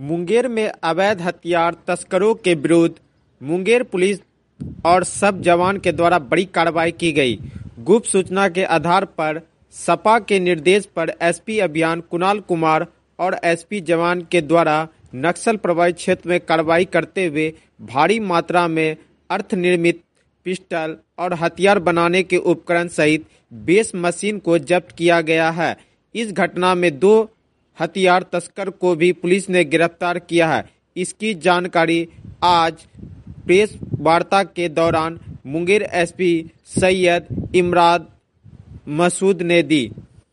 मुंगेर में अवैध हथियार तस्करों के विरुद्ध मुंगेर पुलिस और सब जवान के द्वारा बड़ी कार्रवाई की गई। गुप्त सूचना के आधार पर सपा के निर्देश पर एसपी अभियान कुणाल कुमार और एसपी जवान के द्वारा नक्सल प्रभावित क्षेत्र में कार्रवाई करते हुए भारी मात्रा में अर्ध निर्मित पिस्टल और हथियार बनाने के उपकरण सहित 20 मशीन को जब्त किया गया है। इस घटना में 2 हथियार तस्कर को भी पुलिस ने गिरफ्तार किया है। इसकी जानकारी आज प्रेस वार्ता के दौरान मुंगेर एसपी सैयद इमरान मसूद ने दी।